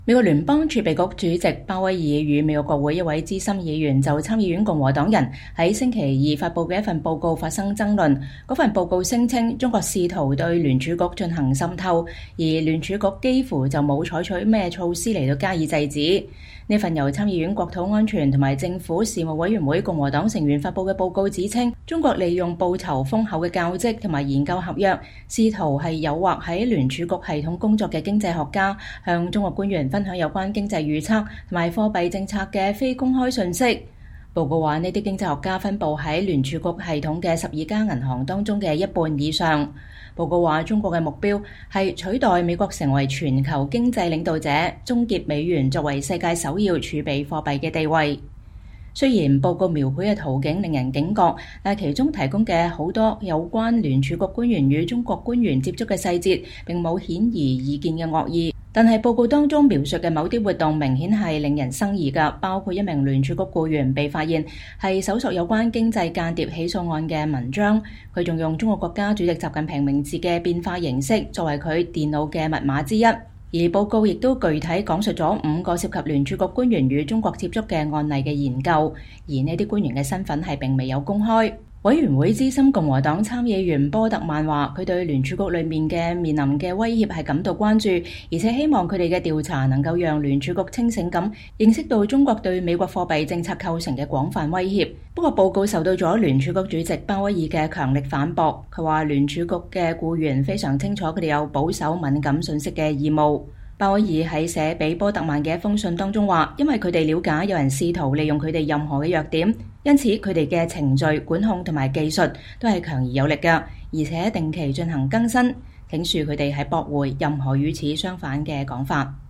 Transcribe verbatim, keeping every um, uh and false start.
美國聯邦儲備局主席鮑威爾與美國國會一位資深議員就參議院共和黨人喺星期二發佈嘅一份報告發生爭論。嗰份報告聲稱中國試圖對聯儲局進行滲透，而聯儲局幾乎就冇採取咩措施嚟到加以制止。呢份由參議院國土安全同埋政府事務委員會共和黨成員發佈嘅報告指稱，中國利用報酬豐厚嘅教職同埋研究合約，試圖係誘惑喺聯儲局系統工作嘅經濟學家向中國官員分享有關經濟預測同埋貨幣政策嘅非公開信息。報告話，呢啲經濟學家分佈喺聯儲局系統嘅十二家銀行當中嘅一半以上。報告話，中國嘅目標係取代美國成為全球經濟領導者，終結美元作為世界首要儲備貨幣嘅地位。雖然報告描繪嘅途徑令人警覺，但其中提供嘅好多有關聯儲局官員與中國官員接觸嘅細節並冇顯而易見嘅惡意。但係報告當中描述嘅某啲活動明顯係令人生疑㗎，包括一名聯儲局僱員被發現係搜索有關經濟間諜起訴案嘅文章，佢仲用中國國家主席習近平名字嘅變化形式作為佢電腦嘅密碼之一。而報告亦都具體講述咗五個涉及聯儲局官員與中國接觸嘅案例嘅研究，而呢啲官員嘅身份係並未有公開。委員會資深共和黨參議員波特曼話，佢對聯儲局裡面嘅面臨嘅威脅係感到關注，而且希望佢哋嘅調查能夠讓聯儲局清醒咁認識到中國對美國貨幣政策構成嘅廣泛威脅。不過報告受到咗聯儲局主席鮑威爾嘅強力反駁，佢話聯儲局嘅僱員非常清楚佢哋有保守敏感信息嘅義務。鮑威爾喺寫俾波特曼嘅一封信當中話，因為佢哋了解有人試圖利用佢哋任何嘅弱點，因此佢哋嘅程序、管控同埋技術都係強而有力嘅，而且定期進行更新，請恕佢哋係駁回任何與此相反嘅講法。